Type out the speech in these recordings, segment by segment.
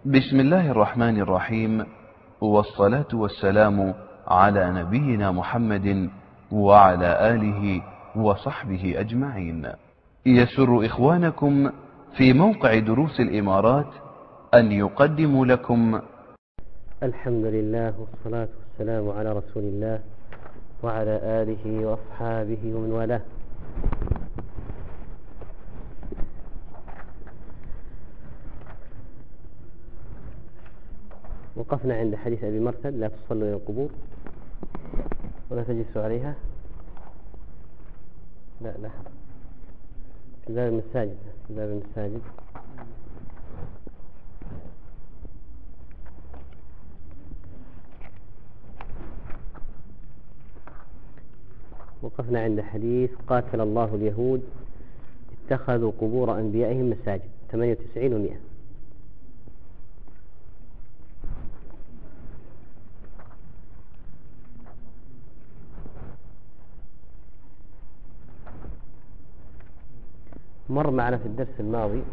بسم الله الرحمن الرحيم، والصلاة والسلام على نبينا محمد وعلى آله وصحبه أجمعين. يسر إخوانكم في موقع دروس الإمارات أن يقدموا لكم الحمد لله والصلاة والسلام على رسول الله وعلى آله وأصحابه ومن والاه. وقفنا عند حديث أبي مرثد: لا تصلوا إلى القبور ولا تجلسوا عليها. لا في باب المساجد وقفنا عند حديث: قاتل الله اليهود اتخذوا قبور أنبيائهم مساجد. 98 و100. مر معنا في الدرس الماضي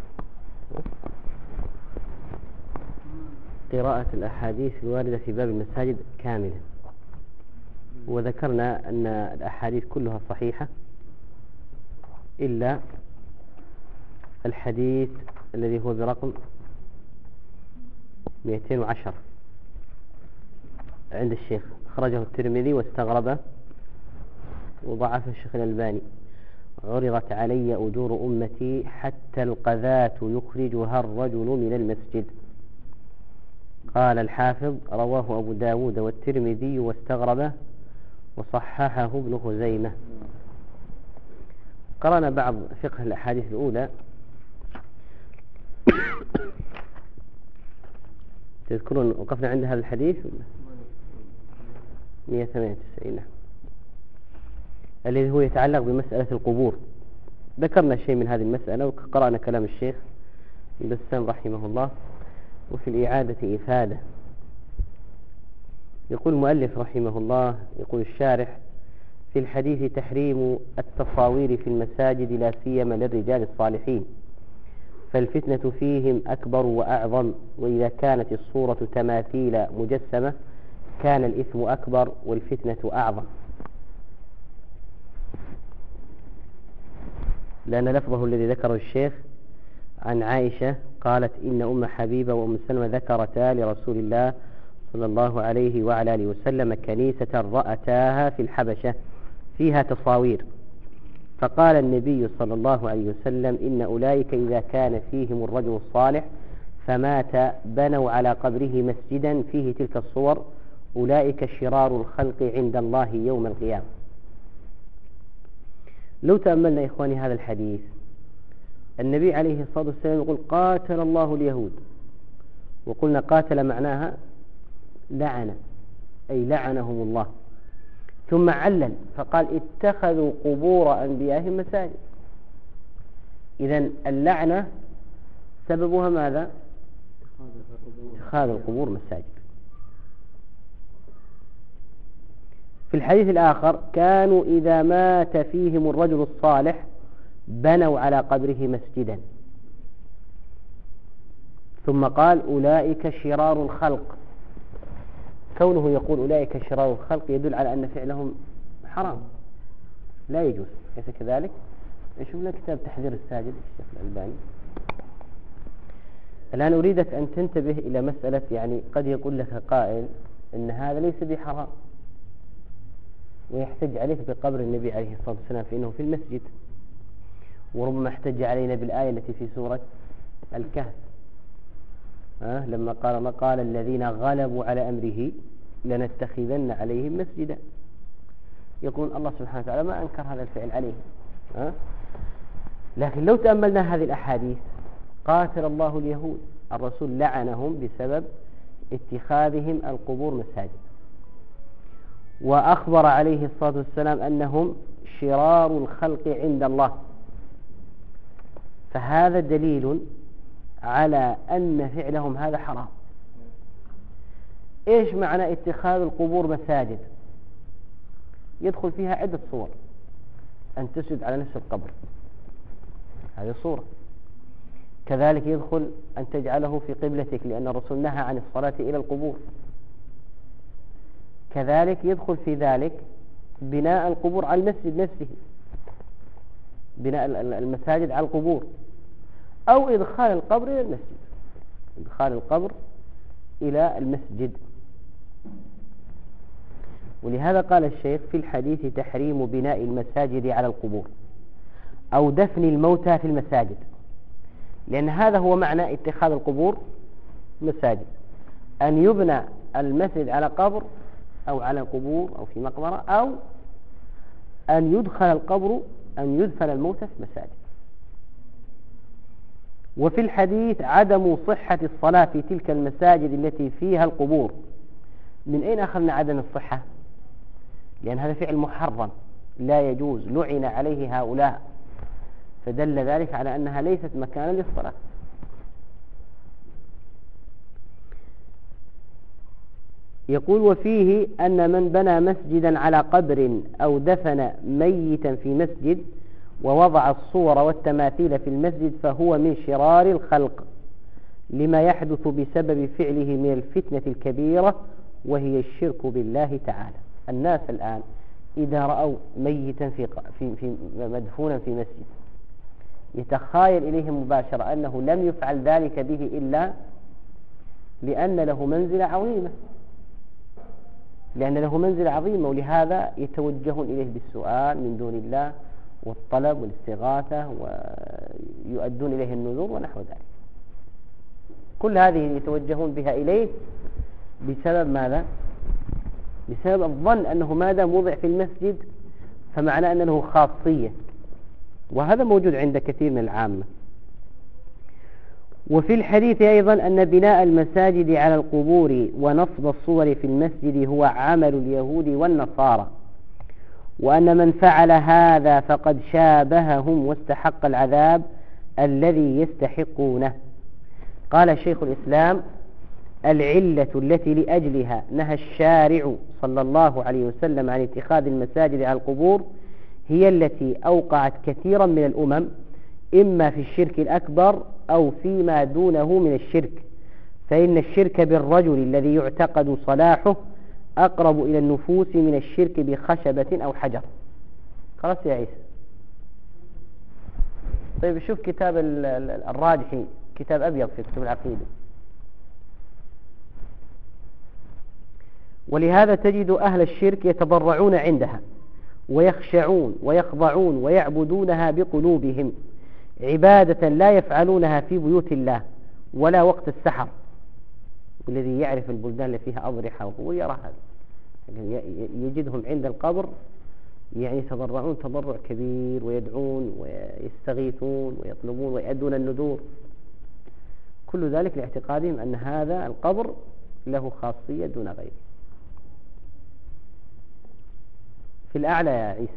قراءة الأحاديث الواردة في باب المساجد كاملة، وذكرنا أن الأحاديث كلها صحيحة إلا الحديث الذي هو برقم 210 عند الشيخ، أخرجه الترمذي واستغربه وضعف الشيخ الألباني: عرضت علي أجور أمتي حتى القذاة يخرجها الرجل من المسجد. قال الحافظ: رواه أبو داود والترمذي واستغربه وصححه ابن خزيمة. قرأنا بعض فقه الأحاديث الأولى. تذكرون وقفنا عند هذا الحديث 198 الذي هو يتعلق بمسألة القبور. ذكرنا شيء من هذه المسألة وقرأنا كلام الشيخ بسام رحمه الله، وفي الإعادة إفادة. يقول المؤلف رحمه الله، يقول الشارح: في الحديث تحريم التصاوير في المساجد لا سيما للرجال الصالحين، فالفتنة فيهم أكبر وأعظم، وإذا كانت الصورة تماثيل مجسمة كان الإثم أكبر والفتنة أعظم. لأن لفظه الذي ذكره الشيخ عن عائشة قالت: إن أم حبيبة وأم سلمة ذكرتا لرسول الله صلى الله عليه وعلى آله وسلم كنيسة رأتاها في الحبشة فيها تصاوير، فقال النبي صلى الله عليه وسلم: إن أولئك إذا كان فيهم الرجل الصالح فمات بنوا على قبره مسجدا فيه تلك الصور، أولئك شرار الخلق عند الله يوم القيامة. لو تأملنا إخواني هذا الحديث، النبي عليه الصلاة والسلام يقول: قاتل الله اليهود، وقلنا قاتل معناها لعن، أي لعنهم الله. ثم علل فقال: اتخذوا قبور أنبيائهم مساجد. إذن اللعنة سببها ماذا؟ اتخاذ القبور مساجد. في الحديث الآخر: كانوا إذا مات فيهم الرجل الصالح بنوا على قبره مسجدا. ثم قال: أولئك شرار الخلق. كونه يقول أولئك شرار الخلق يدل على أن فعلهم حرام لا يجوز. كيف كذلك؟ نشوف لنا كتاب تحذير الساجد الشيخ الألباني. الآن أريدك أن تنتبه إلى مسألة، يعني قد يقول لك قائل إن هذا ليس بحرام، ويحتج عليك بقبر النبي عليه الصلاة والسلام فإنه في المسجد، وربما احتج علينا بالآية التي في سورة الكهف لما قال الله: قال الذين غلبوا على أمره لنتخذن عليهم مسجدا. يقول الله سبحانه وتعالى ما أنكر هذا الفعل عليهم. لكن لو تأملنا هذه الأحاديث: قاتل الله اليهود، الرسول لعنهم بسبب اتخاذهم القبور مساجد، وأخبر عليه الصلاة والسلام أنهم شرار الخلق عند الله، فهذا دليل على أن فعلهم هذا حرام. إيش معنى اتخاذ القبور مساجد؟ يدخل فيها عدة صور: أن تسجد على نفس القبر، هذه صورة. كذلك يدخل أن تجعله في قبلتك، لأن الرسول نهى عن الصلاة إلى القبور. كذلك يدخل في ذلك بناء القبور على المسجد نفسه، بناء المساجد على القبور، أو إدخال القبر إلى المسجد، إدخال القبر إلى المسجد. ولهذا قال الشيخ في الحديث تحريم بناء المساجد على القبور أو دفن الموتى في المساجد، لأن هذا هو معنى اتخاذ القبور مساجد، أن يبنى المسجد على قبر أو على قبور أو في مقبرة، أو أن يدخل القبر، أن يدفن الموتى في مساجد. وفي الحديث عدم صحة الصلاة في تلك المساجد التي فيها القبور. من أين أخذنا عدم الصحة؟ لأن هذا فعل محرم لا يجوز، لعن عليه هؤلاء، فدل ذلك على أنها ليست مكانا للصلاة. يقول وفيه أن من بنى مسجدا على قبر أو دفن ميتا في مسجد ووضع الصور والتماثيل في المسجد فهو من شرار الخلق، لما يحدث بسبب فعله من الفتنة الكبيرة وهي الشرك بالله تعالى. الناس الآن إذا رأوا ميتا في مدفونا في مسجد يتخايل إليهم مباشرة أنه لم يفعل ذلك به إلا لأن له منزلة عظيمة، لأن له منزلة عظيمة، ولهذا يتوجهون إليه بالسؤال من دون الله والطلب والاستغاثة، ويؤدون إليه النذور ونحو ذلك. كل هذه يتوجهون بها إليه بسبب ماذا؟ بسبب الظن أنه ما دام وضع في المسجد فمعنى أنه له خاصية، وهذا موجود عند كثير من العامة. وفي الحديث أيضا أن بناء المساجد على القبور ونصب الصور في المسجد هو عمل اليهود والنصارى، وأن من فعل هذا فقد شابههم واستحق العذاب الذي يستحقونه. قال شيخ الإسلام العلة التي لأجلها نهى الشارع صلى الله عليه وسلم عن اتخاذ المساجد على القبور هي التي أوقعت كثيرا من الأمم، إما في الشرك الأكبر أو فيما دونه من الشرك، فإن الشرك بالرجل الذي يعتقد صلاحه أقرب إلى النفوس من الشرك بخشبة أو حجر. خلاص يا عيسى. طيب شوف كتاب الراجحي، كتاب أبيض في كتب العقيدة. ولهذا تجد أهل الشرك يتضرعون عندها ويخشعون ويخضعون ويعبدونها بقلوبهم عبادة لا يفعلونها في بيوت الله ولا وقت السحر. والذي يعرف البلدان اللي فيها أضرحة وقبور يرى هذا، يجدهم عند القبر يعني يتضرعون تضرع كبير ويدعون ويستغيثون ويطلبون ويؤدون النذور، كل ذلك لاعتقادهم أن هذا القبر له خاصية دون غيره. في الأعلى يا عيسى.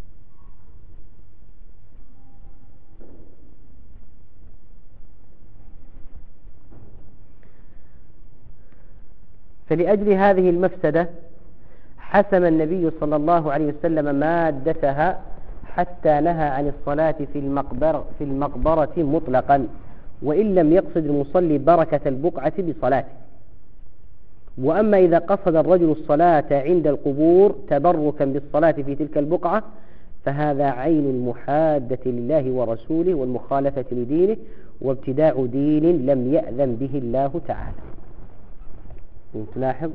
فلأجل هذه المفسدة حسم النبي صلى الله عليه وسلم مادتها حتى نهى عن الصلاة في المقبرة مطلقا، وإن لم يقصد المصلي بركة البقعة بصلاته. وأما إذا قصد الرجل الصلاة عند القبور تبركا بالصلاة في تلك البقعة فهذا عين المحادة لله ورسوله والمخالفة لدينه وابتداع دين لم يأذن به الله تعالى. تلاحظ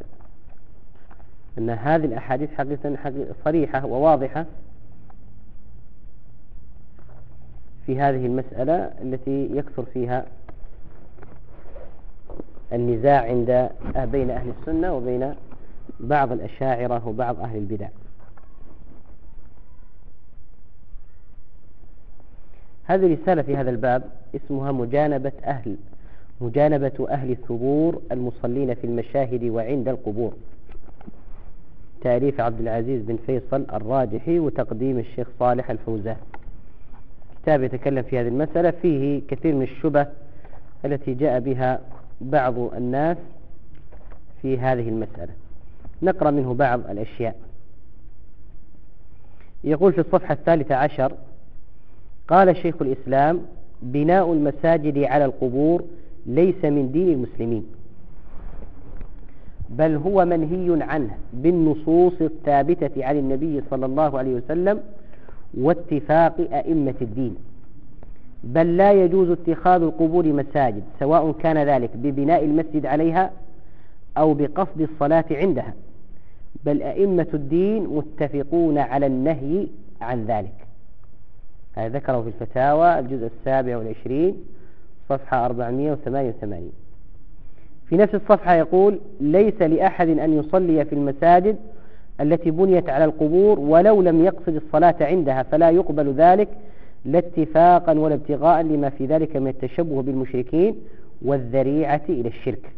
أن هذه الأحاديث حقيقة صريحة وواضحة في هذه المسألة التي يكثر فيها النزاع بين أهل السنة وبين بعض الأشاعرة وبعض أهل البدع. هذه رسالة في هذا الباب اسمها مجانبة أهل الثبور المصلين في المشاهد وعند القبور، تأليف عبد العزيز بن فيصل الراجحي وتقديم الشيخ صالح الفوزان. كتاب يتكلم في هذه المسألة، فيه كثير من الشبه التي جاء بها بعض الناس في هذه المسألة. نقرأ منه بعض الأشياء. يقول في الصفحة 13: قال شيخ الإسلام بناء المساجد على القبور ليس من دين المسلمين، بل هو منهي عنه بالنصوص الثابتة عن النبي صلى الله عليه وسلم واتفاق أئمة الدين، بل لا يجوز اتخاذ القبور مساجد، سواء كان ذلك ببناء المسجد عليها أو بقصد الصلاة عندها، بل أئمة الدين متفقون على النهي عن ذلك. هذا ذكره في الفتاوى الجزء 27 صفحة 488. في نفس الصفحة يقول: ليس لأحد أن يصلي في المساجد التي بنيت على القبور ولو لم يقصد الصلاة عندها، فلا يقبل ذلك لا اتفاقا ولا ابتغاء لما في ذلك من التشبه بالمشركين والذريعة إلى الشرك.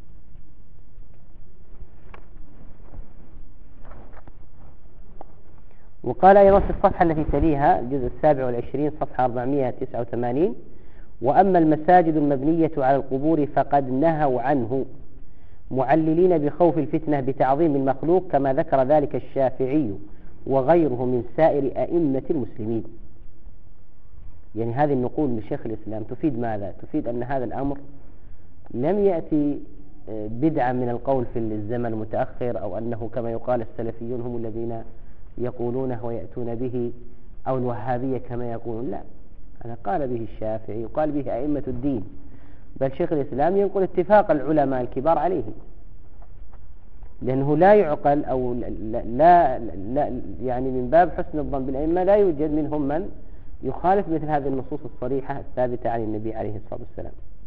وقال أيضا في الصفحة التي تليها الجزء 27 صفحة 489: وأما المساجد المبنية على القبور فقد نهوا عنه معللين بخوف الفتنة بتعظيم المخلوق، كما ذكر ذلك الشافعي وغيره من سائر أئمة المسلمين. يعني هذه النقول من شيخ الإسلام تفيد ماذا؟ تفيد أن هذا الأمر لم يأتي بدعة من القول في الزمن المتأخر، أو أنه كما يقال السلفيون هم الذين يقولونه ويأتون به، أو الوهابية كما يقولون. لا، أنا قال به الشافعي وقال به أئمة الدين، بل شيخ الإسلام ينقل اتفاق العلماء الكبار عليه، لأنه لا يعقل أو لا يعني من باب حسن الظن بالأئمة لا يوجد منهم من يخالف مثل هذه النصوص الصريحة الثابتة عن النبي عليه الصلاة والسلام.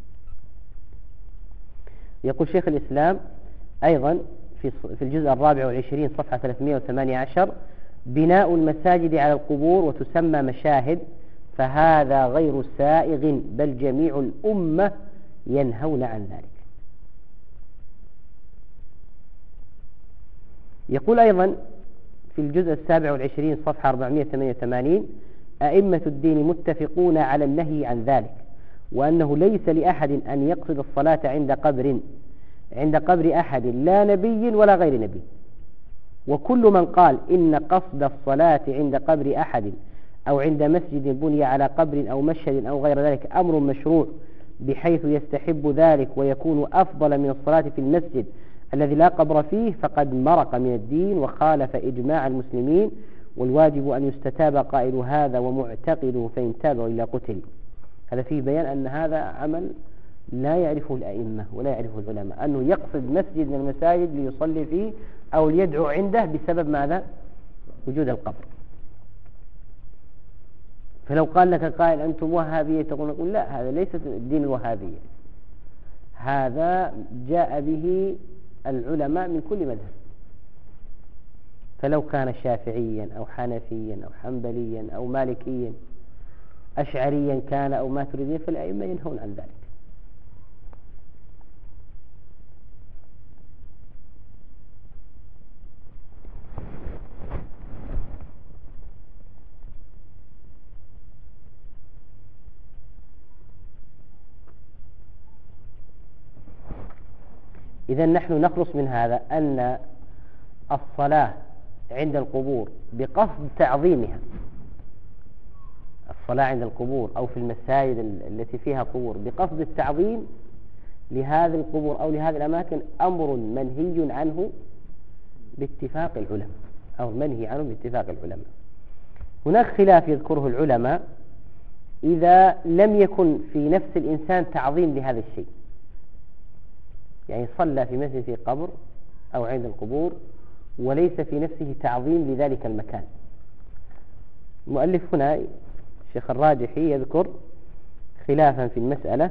يقول شيخ الإسلام أيضا في الجزء 24 صفحة 318: بناء المساجد على القبور وتسمى مشاهد فهذا غير سائغ، بل جميع الأمة ينهون عن ذلك. يقول أيضا في الجزء 27 صفحة 488: أئمة الدين متفقون على النهي عن ذلك، وأنه ليس لأحد أن يقصد الصلاة عند قبر أحد لا نبي ولا غير نبي، وكل من قال إن قصد الصلاة عند قبر أحد أو عند مسجد بني على قبر أو مشهد أو غير ذلك أمر مشروع بحيث يستحب ذلك ويكون أفضل من الصلاة في المسجد الذي لا قبر فيه، فقد مرق من الدين وخالف إجماع المسلمين، والواجب أن يستتاب قائل هذا ومعتقده، فإن تاب إلا قتل. هذا فيه بيان أن هذا عمل لا يعرفه الأئمة ولا يعرفه العلماء، أنه يقصد مسجد من المساجد ليصلي فيه أو ليدعو عنده بسبب ماذا؟ وجود القبر. فلو قال لك قائل أنتم وهابية تقول لا، هذا ليس الدين الوهابية، هذا جاء به العلماء من كل مذهب، فلو كان شافعيا أو حنفيا أو حنبليا أو مالكيا أشعريا كان أو ماتريديا، فالأئمة ينهون عن ذلك. إذا نحن نخلص من هذا أن الصلاة عند القبور بقصد تعظيمها، الصلاة عند القبور أو في المساجد التي فيها قبور بقصد التعظيم لهذه القبور أو لهذه الأماكن أمر منهي عنه باتفاق العلماء، أو منهي عنه باتفاق العلماء. هناك خلاف يذكره العلماء إذا لم يكن في نفس الإنسان تعظيم لهذا الشيء، يعني صلى في مسجد في قبر أو عند القبور وليس في نفسه تعظيم لذلك المكان. المؤلف هنا الشيخ الراجحي يذكر خلافا في المسألة،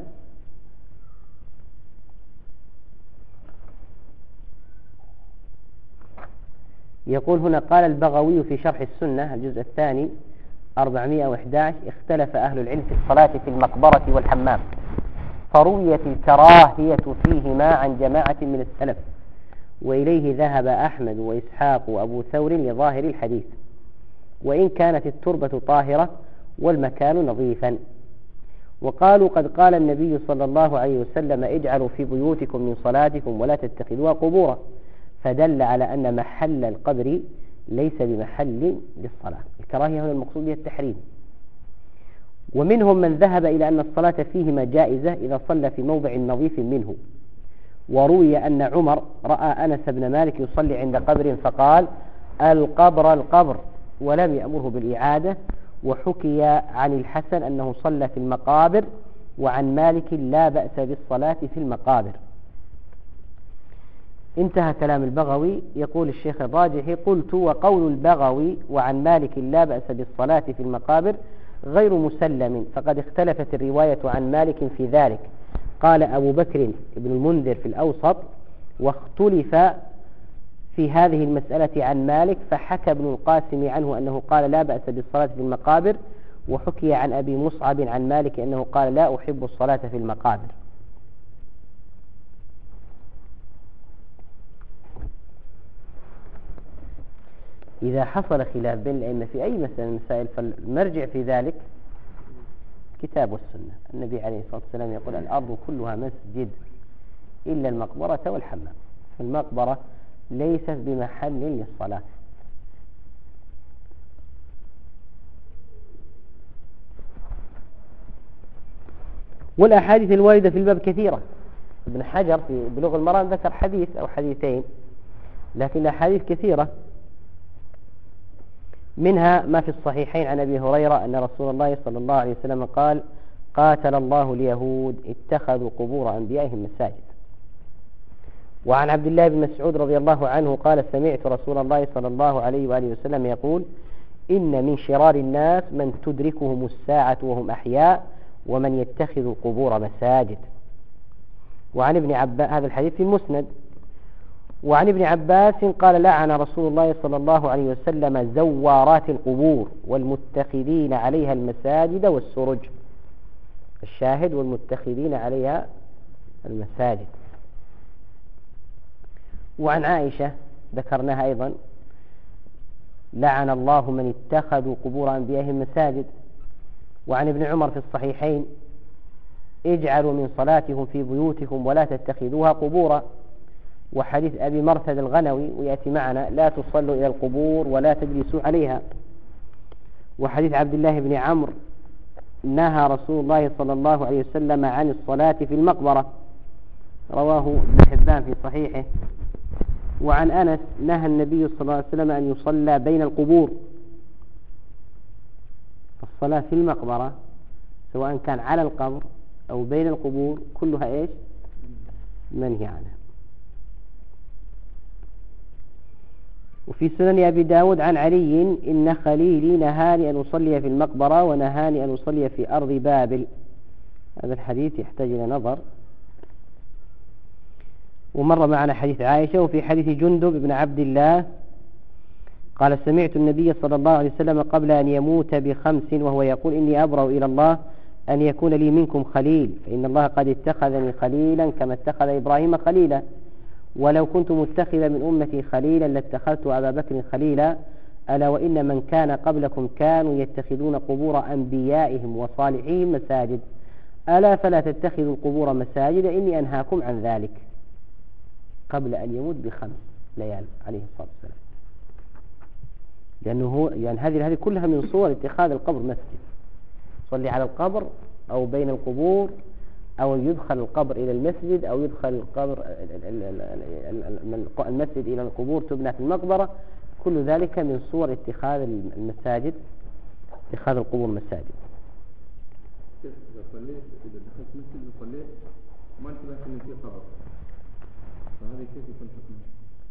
يقول هنا: قال البغوي في شرح السنة الجزء الثاني 411: اختلف أهل العلم في الصلاة في المقبرة والحمام، فرويت الكراهية فيهما عن جماعة من السلف، وإليه ذهب أحمد وإسحاق وأبو ثور لظاهر الحديث، وإن كانت التربة طاهرة والمكان نظيفا. وقالوا: قد قال النبي صلى الله عليه وسلم: اجعلوا في بيوتكم من صلاتكم ولا تتخذوها قبورا، فدل على أن محل القبر ليس بمحل للصلاة. الكراهية هنا المقصود بها التحريم. ومنهم من ذهب إلى أن الصلاة فيهما جائزة إذا صلى في موضع نظيف منه. وروي أن عمر رأى أنس بن مالك يصلي عند قبر فقال: القبر القبر، ولم يأمره بالإعادة. وحكي عن الحسن أنه صلى في المقابر، وعن مالك لا بأس بالصلاة في المقابر. انتهى كلام البغوي. يقول الشيخ الراجحي: قلت: وقول البغوي وعن مالك لا بأس بالصلاة في المقابر غير مسلم، فقد اختلفت الرواية عن مالك في ذلك. قال أبو بكر بن المنذر في الأوسط: واختلف في هذه المسألة عن مالك، فحكى ابن القاسم عنه أنه قال لا بأس بالصلاة في المقابر، وحكي عن أبي مصعب عن مالك أنه قال لا أحب الصلاة في المقابر. إذا حصل خلاف بين الأئمة في أي مسألة من المسائل فالمرجع في ذلك كتاب والسنة. النبي عليه الصلاة والسلام يقول: الأرض كلها مسجد إلا المقبرة والحمام. المقبرة ليست بمحل للصلاة. والأحاديث الواردة في الباب كثيرة. ابن حجر في بلوغ المرام ذكر حديث أو حديثين، لكن الأحاديث كثيرة، منها ما في الصحيحين عن أبي هريرة أن رسول الله صلى الله عليه وسلم قال: قاتل الله اليهود اتخذوا قبور أنبيائهم مساجد. وعن عبد الله بن مسعود رضي الله عنه قال: سمعت رسول الله صلى الله عليه وآله وسلم يقول: إن من شرار الناس من تدركهم الساعة وهم أحياء ومن يتخذ القبور مساجد. وعن ابن عباس، هذا الحديث في المسند. وعن ابن عباس قال: لعن رسول الله صلى الله عليه وسلم زوارات القبور والمتخذين عليها المساجد والسرج. الشاهد: والمتخذين عليها المساجد. وعن عائشة ذكرناها أيضا: لعن الله من اتخذوا قبور أنبيائهم مساجد. وعن ابن عمر في الصحيحين: اجعلوا من صلاتهم في بيوتكم ولا تتخذوها قبورا. وحديث أبي مرثد الغنوي ويأتي معنا: لا تصلوا إلى القبور ولا تجلسوا عليها. وحديث عبد الله بن عمرو: نهى رسول الله صلى الله عليه وسلم عن الصلاة في المقبرة، رواه ابن حبان في صحيحه. وعن أنس: نهى النبي صلى الله عليه وسلم أن يصلى بين القبور. الصلاة في المقبرة سواء كان على القبر أو بين القبور كلها إيش؟ منهي عنها. وفي سنن أبي داود عن علي: إن خليلي نهاني أن أصلي في المقبرة ونهاني أن أصلي في أرض بابل. هذا الحديث يحتاج إلى نظر. ومر معنا حديث عائشة. وفي حديث جندب بن عبد الله قال: سمعت النبي صلى الله عليه وسلم قبل أن يموت ب5 وهو يقول: إني أبرأ إلى الله أن يكون لي منكم خليل، فإن الله قد اتخذني خليلا كما اتخذ إبراهيم خليلا، ولو كنت متخذا من أمتي خليلا لاتخذت أبا بكر خليلا، ألا وإن من كان قبلكم كانوا يتخذون قبور أنبيائهم وصالحيهم مساجد، ألا فلا تتخذوا القبور مساجد إني أنهاكم عن ذلك. قبل أن يموت ب5 ليال عليه الصلاة والسلام. لأنه يعني هذه كلها من صور اتخاذ القبر مسجد. صلي على القبر أو بين القبور، أو يدخل القبر إلى المسجد، أو يدخل القبر المسجد إلى القبور تبنى في المقبرة. كل ذلك من صور اتخاذ المساجد، اتخاذ القبور مساجد. إذا دخلت مسجد وصليت ما انتبهت إن في قبر، فهذه كيف يكون حكمه؟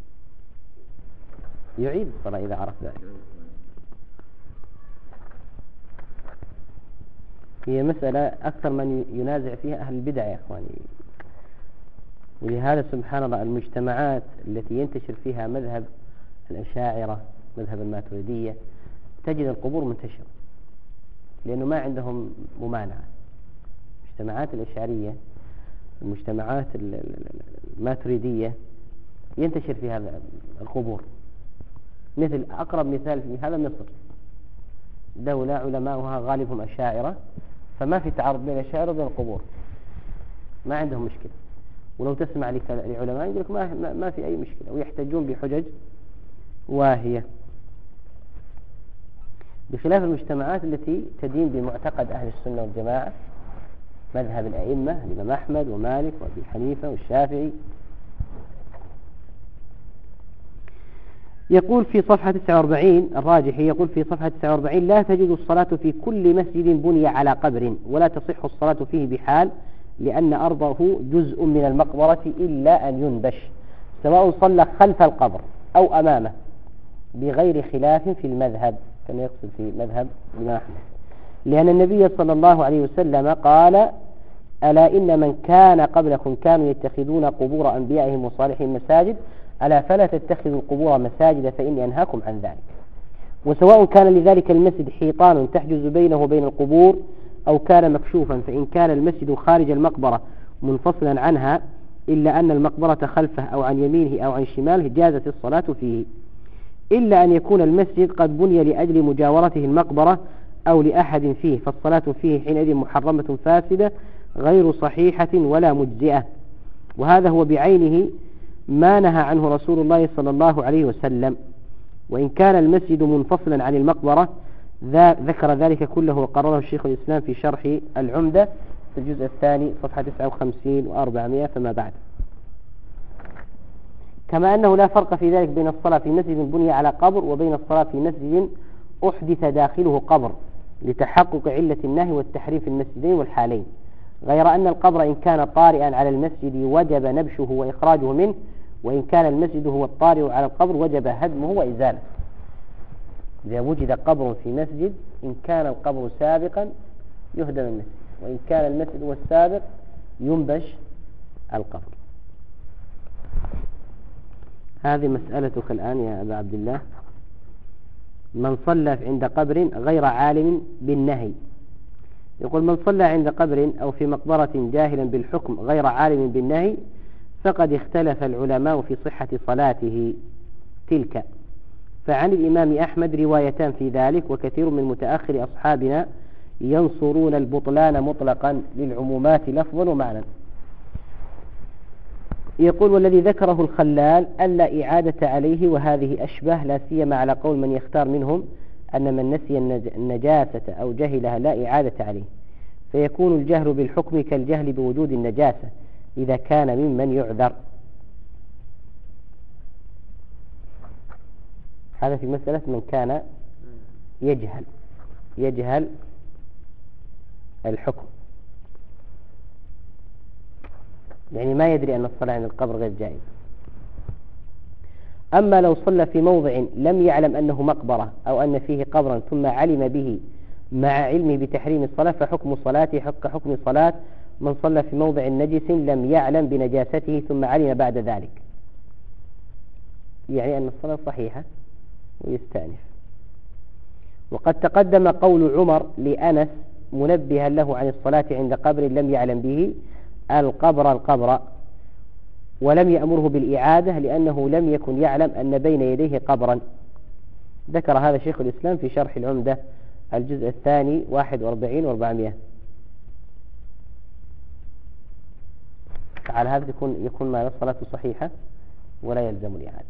يعيد الصلاة إذا عرف ذلك. هي مسألة أكثر من ينازع فيها أهل البدع يا إخواني. ولهذا سبحان الله المجتمعات التي ينتشر فيها مذهب الأشاعرة، مذهب الماتريدية، تجد القبور منتشرة، لأنه ما عندهم ممانعة. المجتمعات الأشعرية، المجتمعات الماتريدية ينتشر فيها القبور. مثل أقرب مثال في هذا مصر، دولة علماؤها غالبهم أشاعرة، فما في تعارض بين الأشاعرة وبين القبور، ما عندهم مشكلة. ولو تسمع لعلماء يقول لك ما في أي مشكلة، ويحتجون بحجج واهية. بخلاف المجتمعات التي تدين بمعتقد أهل السنة والجماعة، مذهب الأئمة الإمام أحمد ومالك وأبي حنيفة والشافعي. يقول في صفحة 49 الراجحي، يقول في صفحة 49: لا تجوز الصلاة في كل مسجد بني على قبر، ولا تصح الصلاة فيه بحال، لأن أرضه جزء من المقبرة إلا أن ينبش، سواء صلى خلف القبر أو أمامه، بغير خلاف في المذهب، كما يقصد في مذهب الإمام أحمد، لأن النبي صلى الله عليه وسلم قال: ألا إن من كان قبلكم كانوا يتخذون قبور أنبيائهم وصالحهم مساجد، ألا فلا تتخذوا القبور مساجد فإني أنهاكم عن ذلك. وسواء كان لذلك المسجد حيطان تحجز بينه وبين القبور أو كان مكشوفا، فإن كان المسجد خارج المقبرة منفصلا عنها إلا أن المقبرة خلفه أو عن يمينه أو عن شماله جازت الصلاة فيه، إلا أن يكون المسجد قد بني لأجل مجاورته المقبرة أو لأحد فيه، فالصلاة فيه حينئذ محرمة فاسدة غير صحيحة ولا مجزئة. وهذا هو بعينه ما نهى عنه رسول الله صلى الله عليه وسلم. وإن كان المسجد منفصلا عن المقبرة ذكر ذلك كله وقرره الشيخ الإسلام في شرح العمدة في الجزء الثاني صفحة 59 و400 فما بعد. كما أنه لا فرق في ذلك بين الصلاة في مسجد بني على قبر وبين الصلاة في مسجد أحدث داخله قبر، لتحقق علة النهي والتحريم في المسجدين والحالين، غير أن القبر إن كان طارئا على المسجد وجب نبشه وإخراجه منه، وإن كان المسجد هو الطارئ على القبر وجب هدمه وإزالته. إذا وجد قبر في مسجد، إن كان القبر سابقا يهدم المسجد، وإن كان المسجد هو السابق ينبش القبر. هذه مسألتك الآن يا أبا عبد الله. من صلى عند قبر غير عالم بالنهي، يقول: من صلى عند قبر أو في مقبرة جاهلا بالحكم غير عالم بالنهي، فقد اختلف العلماء في صحة صلاته تلك، فعن الإمام أحمد روايتان في ذلك، وكثير من متأخر أصحابنا ينصرون البطلان مطلقا للعمومات لفظا ومعنى. يقول: والذي ذكره الخلال ألا إعادة عليه، وهذه أشبه لا سيما على قول من يختار منهم أن من نسي النجاسة أو جهلها لا إعادة عليه، فيكون الجهل بالحكم كالجهل بوجود النجاسة إذا كان ممن يعذر. هذا في مسألة من كان يجهل الحكم، يعني ما يدري أن الصلاة عند القبر غير جائزة. أما لو صلى في موضع لم يعلم أنه مقبرة أو أن فيه قبرا ثم علم به مع علمه بتحريم الصلاة، فحكم صلاته حكم صلاة من صلى في موضع نجس لم يعلم بنجاسته ثم علم بعد ذلك، يعني أن الصلاة صحيحة ويستأنف. وقد تقدم قول عمر لأنس منبها له عن الصلاة عند قبر لم يعلم به القبر، ولم يأمره بالإعادة لأنه لم يكن يعلم أن بين يديه قبرا. ذكر هذا شيخ الإسلام في شرح العمدة الجزء الثاني 41 و400. على هذا يكون معنى الصلاة صحيحة ولا يلزم الإعادة.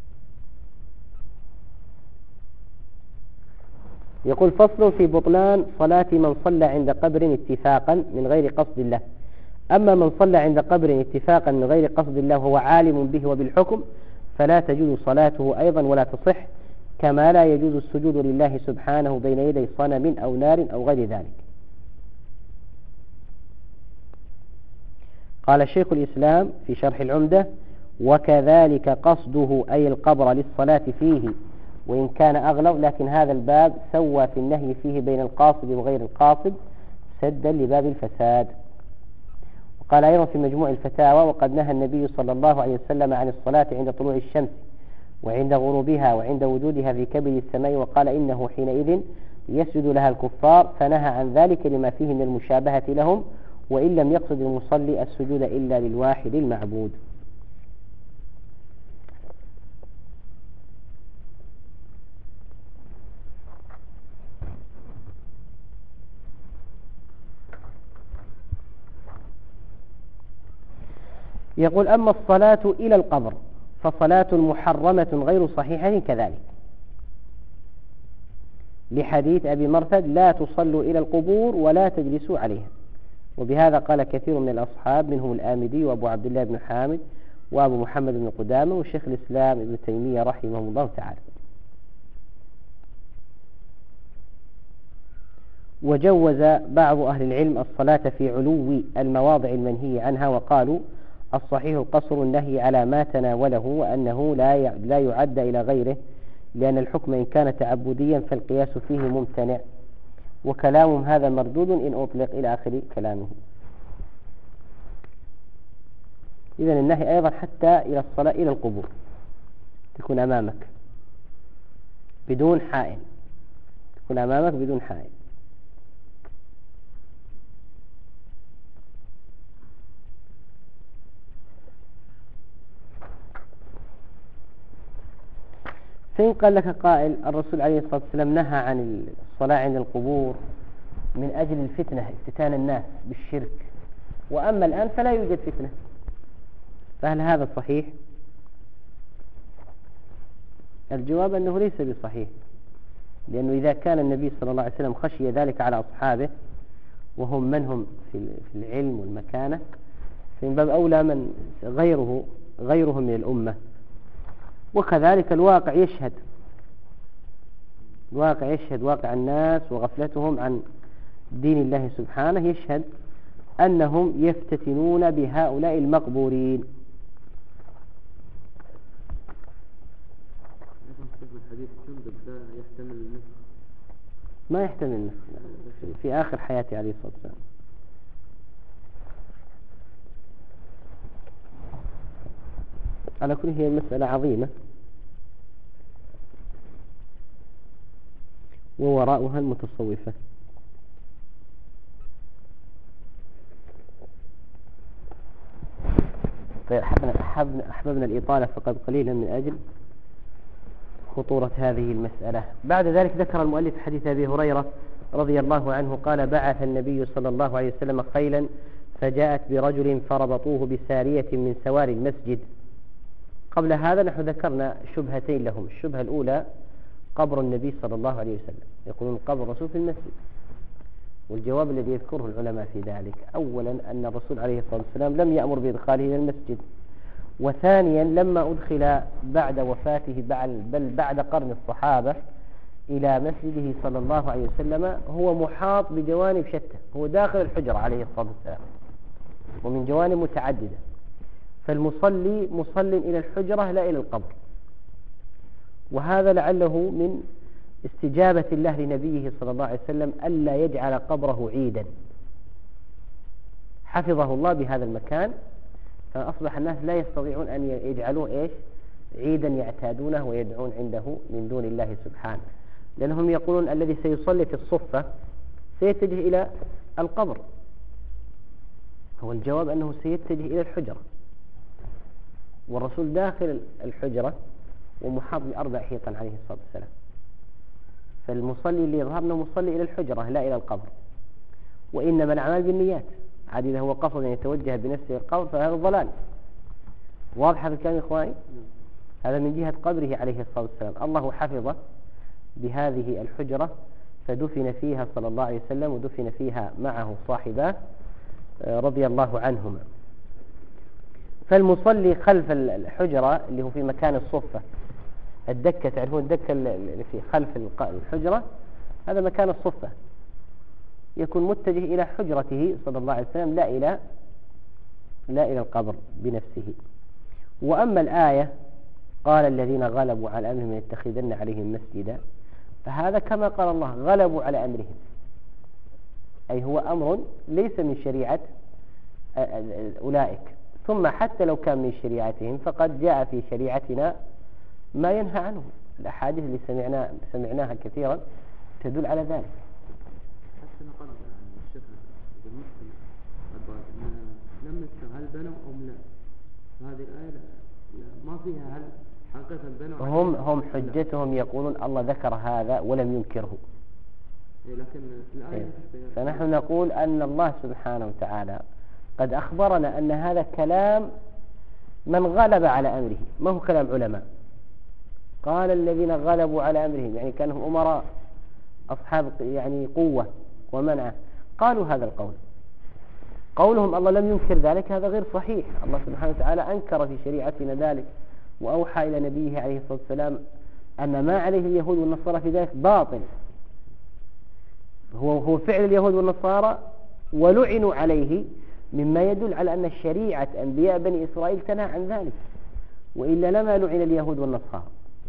يقول: فصل في بطلان صلاة من صلى عند قبر اتفاقا من غير قصد الله. أما من صلى عند قبر اتفاقا من غير قصد الله وهو عالم به وبالحكم، فلا تجوز صلاته أيضا ولا تصح، كما لا يجوز السجود لله سبحانه بين يدي صنم أو نار أو غير ذلك. قال شيخ الإسلام في شرح العمدة: وكذلك قصده أي القبر للصلاة فيه، وإن كان أغلظ، لكن هذا الباب سوى في النهي فيه بين القاصد وغير القاصد سدا لباب الفساد. وقال أيضا في مجموع الفتاوى: وقد نهى النبي صلى الله عليه وسلم عن الصلاة عند طلوع الشمس وعند غروبها وعند وجودها في كبد السماء، وقال إنه حينئذ يسجد لها الكفار، فنهى عن ذلك لما فيه من المشابهة لهم، وإن لم يقصد المصلي السجود إلا للواحد المعبود. يقول: أما الصلاة إلى القبر فصلاة محرمة غير صحيحة كذلك. لحديث أبي مرثد لا تصلوا إلى القبور ولا تجلسوا عليها. وبهذا قال كثير من الأصحاب منهم الآمدي وأبو عبد الله بن حامد وأبو محمد بن قدامة وشيخ الإسلام ابن تيمية رحمه الله تعالى. وجوز بعض أهل العلم الصلاة في علو المواضع المنهي عنها، وقالوا الصحيح قصر النهي على ما تناوله، وأنه لا يعد إلى غيره، لأن الحكم إن كان تعبديا فالقياس فيه ممتنع، وكلامهم هذا مردود إن أطلق إلى آخر كلامه. إذن النهي أيضا حتى إلى الصلاة إلى القبور تكون أمامك بدون حائل، تكون أمامك بدون حائل. فإن قال لك قائل الرسول عليه الصلاة والسلام نهى عن الصلاة عند القبور من أجل الفتنة، افتتان الناس بالشرك، وأما الآن فلا يوجد فتنة، فهل هذا صحيح؟ الجواب أنه ليس بصحيح، لأنه إذا كان النبي صلى الله عليه وسلم خشي ذلك على أصحابه وهم من هم في العلم والمكانة، فإن باب أولى من غيرهم من الأمة. وكذلك الواقع يشهد، واقع الناس وغفلتهم عن دين الله سبحانه يشهد أنهم يفتتنون بهؤلاء المقبورين. ما يحتمل النسخ في آخر حياته عليه الصلاة والسلام. على كل هي مسألة عظيمة ووراءها المتصوفة. طيب أحببنا الإطالة فقط قليلا من أجل خطورة هذه المسألة. بعد ذلك ذكر المؤلف حديث أبي هريرة رضي الله عنه قال بعث النبي صلى الله عليه وسلم خيلا فجاءت برجل فربطوه بسارية من سواري المسجد. قبل هذا نحن ذكرنا شبهتين لهم. الشبهة الأولى قبر النبي صلى الله عليه وسلم، يقولون قبر الرسول في المسجد، والجواب الذي يذكره العلماء في ذلك أولا أن الرسول عليه الصلاة والسلام لم يأمر بإدخاله إلى المسجد، وثانيا لما أدخل بعد وفاته بل بعد قرن الصحابة إلى مسجده صلى الله عليه وسلم هو محاط بجوانب شتى، هو داخل الحجرة عليه الصلاة والسلام ومن جوانب متعددة، فالمصلي مصل إلى الحجرة لا إلى القبر. وهذا لعله من استجابة الله لنبيه صلى الله عليه وسلم ألا يجعل قبره عيدا، حفظه الله بهذا المكان، فأصبح الناس لا يستطيعون أن يجعلوه عيدا يعتادونه ويدعون عنده من دون الله سبحانه، لأنهم يقولون الذي سيصلي في الصفة سيتجه إلى القبر. هو الجواب أنه سيتجه إلى الحجرة، والرسول داخل الحجرة ومحاط بأربع حيطان عليه الصلاة والسلام، فالمصلي اللي يظهر أنه مصلي إلى الحجرة لا إلى القبر. وإنما الأعمال بالنيات، عاد إذا هو قصد أن يتوجه بنفسه القبر فهذا ضلال. واضح هذا الكلام يا إخواني؟ هذا من جهة قبره عليه الصلاة والسلام، الله حفظه بهذه الحجرة فدفن فيها صلى الله عليه وسلم، ودفن فيها معه صاحباه رضي الله عنهما. فالمصلي خلف الحجرة اللي هو في مكان الصفة، الدكة، تعرفون الدكة اللي في خلف الحجرة، هذا مكان الصفة، يكون متجه إلى حجرته صلى الله عليه وسلم لا إلى القبر بنفسه. وأما الآية قال الذين غلبوا على أمرهم يتخذن عليهم مسجدا، فهذا كما قال الله غلبوا على أمرهم، أي هو أمر ليس من شريعة أولئك، ثم حتى لو كان من شريعتهم فقد جاء في شريعتنا ما ينهى عنه. الأحاديث اللي سمعناها كثيرا تدل على ذلك. حتى نقل الشيخ المسلم لم يذكر هل بنوا أم لا، هذه الآية ما فيها هل حقيقة بنوا. هم حجتهم يقولون الله ذكر هذا ولم ينكره، لكن الآية فنحن نقول أن الله سبحانه وتعالى قد أخبرنا أن هذا كلام من غلب على أمره، ما هو كلام علماء. قال الذين غلبوا على أمرهم، يعني كانهم أمراء أصحاب يعني قوة ومنعة قالوا هذا القول. قولهم الله لم ينكر ذلك هذا غير صحيح. الله سبحانه وتعالى أنكر في شريعتنا ذلك، وأوحى إلى نبيه عليه الصلاة والسلام أن ما عليه اليهود والنصارى في ذلك باطل، هو فعل اليهود والنصارى ولعنوا عليه، مما يدل على أن شريعة أنبياء بني إسرائيل تنهى عن ذلك، وإلا لما لعن اليهود والنصارى.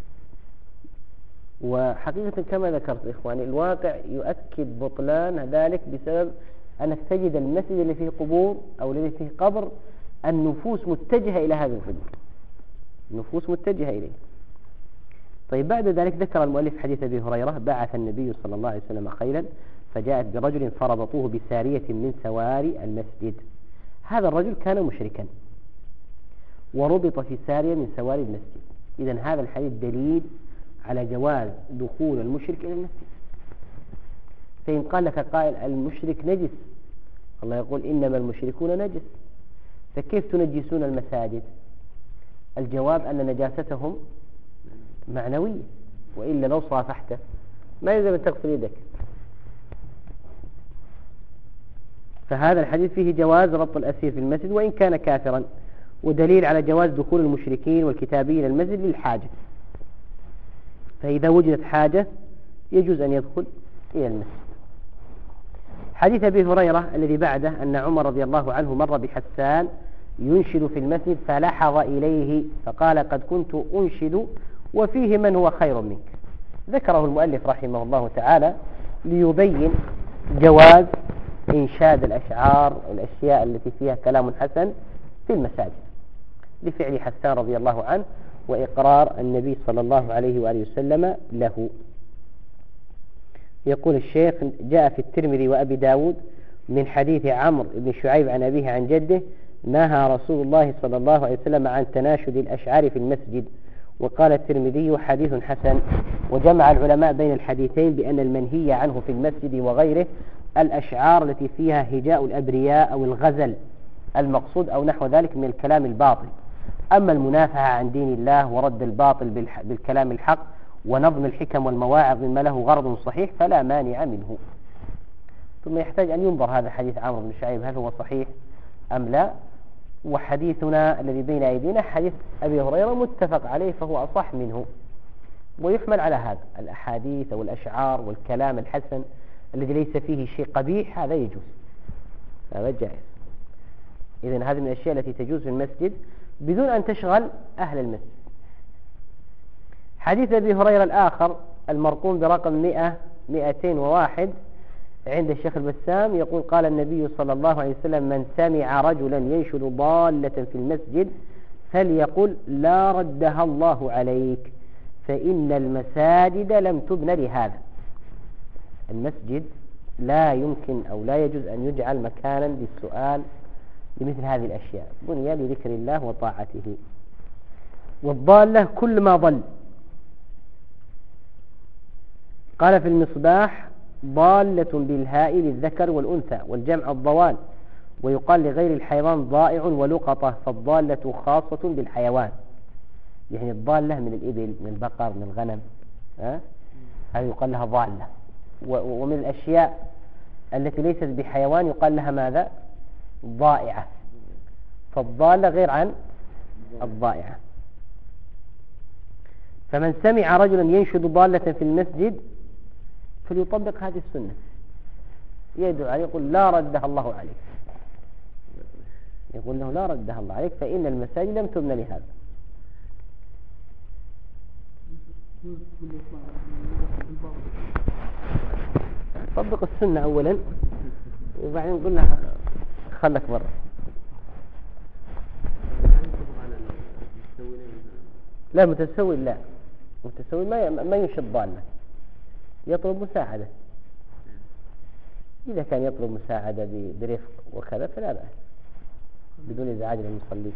وحقيقة كما ذكرت إخواني الواقع يؤكد بطلان ذلك بسبب أنك تجد المسجد اللي فيه قبور أو الذي فيه قبر النفوس متجهة إلى هذا القبر، النفوس متجهة إليه. طيب بعد ذلك ذكر المؤلف حديث أبي هريرة: بعث النبي صلى الله عليه وسلم خيلا فجاءت برجل فربطوه بسارية من سواري المسجد. هذا الرجل كان مشركا وربط في سارية من سواري المسجد. إذن هذا الحديث دليل على جواز دخول المشرك إلى المسجد. فإن قال لك قائل المشرك نجس، الله يقول إنما المشركون نجس، فكيف تنجسون المساجد؟ الجواب أن نجاستهم معنوية، وإلا لو صافحته ما يلزم أن تغسل يدك. فهذا الحديث فيه جواز ربط الأسير في المسجد وإن كان كافرا، ودليل على جواز دخول المشركين والكتابيين المسجد للحاجة، فإذا وجدت حاجة يجوز أن يدخل إلى المسجد. حديث أبي هريرة الذي بعده أن عمر رضي الله عنه مر بحسان ينشد في المسجد فلحظ إليه فقال: قد كنت أنشد وفيه من هو خير منك. ذكره المؤلف رحمه الله تعالى ليبين جواز إنشاد الأشعار والأشياء التي فيها كلام حسن في المساجد لفعل حسان رضي الله عنه وإقرار النبي صلى الله عليه وآله وسلم له. يقول الشيخ: جاء في الترمذي وأبي داود من حديث عمرو بن شعيب عن أبيه عن جده: نهى رسول الله صلى الله عليه وسلم عن تناشد الأشعار في المسجد. وقال الترمذي: حديث حسن. وجمع العلماء بين الحديثين بأن المنهي عنه في المسجد وغيره الأشعار التي فيها هجاء الأبرياء أو الغزل المقصود أو نحو ذلك من الكلام الباطل. أما المنافعة عن دين الله ورد الباطل بالكلام الحق ونظم الحكم والمواعظ مما له غرض صحيح فلا مانع منه. ثم يحتاج أن ينظر هذا حديث عمرو بن شعيب هل هو صحيح أم لا. وحديثنا الذي بين أيدينا حديث أبي هريرة متفق عليه فهو أصح منه، ويحمل على هذا الأحاديث والأشعار والكلام الحسن الذي ليس فيه شيء قبيح، هذا يجوز، هذا جائز. إذن هذه من الأشياء التي تجوز في المسجد بدون أن تشغل أهل المسجد. حديث أبي هريرة الآخر المرقوم برقم 201 عند الشيخ البسام يقول: قال النبي صلى الله عليه وسلم: من سمع رجلا ينشد ضالة في المسجد فليقل لا ردها الله عليك فإن المساجد لم تبن لهذا. المسجد لا يمكن أو لا يجوز أن يجعل مكانا للسؤال لمثل هذه الأشياء، بني لذكر الله وطاعته. والضالة كل ما ضل. قال في المصباح: ضالة بالهاء للذكر والأنثى والجمع الضوال، ويقال لغير الحيوان ضائع ولقطة، فالضالة خاصة بالحيوان، يعني الضالة من الإبل من البقر من الغنم، هذه يقال لها ضالة. ومن الأشياء التي ليست بحيوان يقال لها ماذا؟ ضائعة. فالضالة غير عن الضائعة. فمن سمع رجلا ينشد ضالة في المسجد فليطبق هذه السنة، يدعو عليه يقول لا ردها الله عليك، يقول له لا ردها الله عليك فإن المساجد لم تبن لهذا. طبق السنة أولا وبعدين نقول له خلك برا. لا متسوي، لا متسوي ما ينشد ضالة، يطلب مساعدة. إذا كان يطلب مساعدة برفق وكذا فلا بأس بدون إزعاج للمصلين.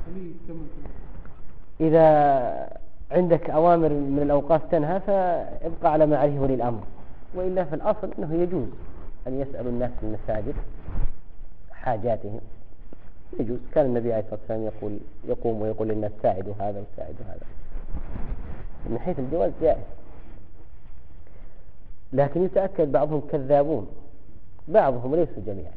إذا عندك أوامر من الأوقاف تنهى فابقى على ما عليه ولي الأمر، وإلا في الأصل أنه يجوز أن يسألوا الناس في المساجد حاجاتهم، يجوز. كان النبي عليه الصلاة والسلام يقوم ويقول للناس ساعدوا هذا وساعدوا هذا، من حيث الجواز جائز. لكن يتأكد بعضهم كذابون، بعضهم ليسوا جميعا.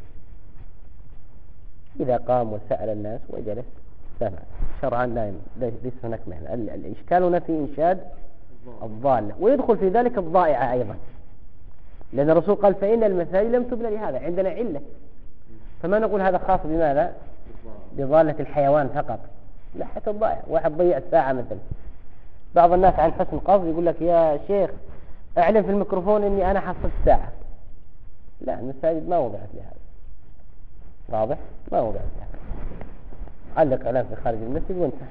إذا قام وسأل الناس وجلس سمع، شرعا ليس هناك معنى. الإشكال هنا في إنشاد الضالة، ويدخل في ذلك الضائعة أيضا، لأن الرسول قال فإن المساجد لم تبنى لهذا، عندنا علة، فما نقول هذا خاص بماذا؟ بضالة الحيوان فقط، لا حتى الضائع، واحد ضيع ساعة مثلا. بعض الناس عن حسن قصد يقول لك يا شيخ اعلن في الميكروفون اني انا حصلت ساعة. لا، المساجد ما وضعت لهذا، واضح؟ ما وضعت لهذا. علق اعلان في خارج المسجد وانتهى.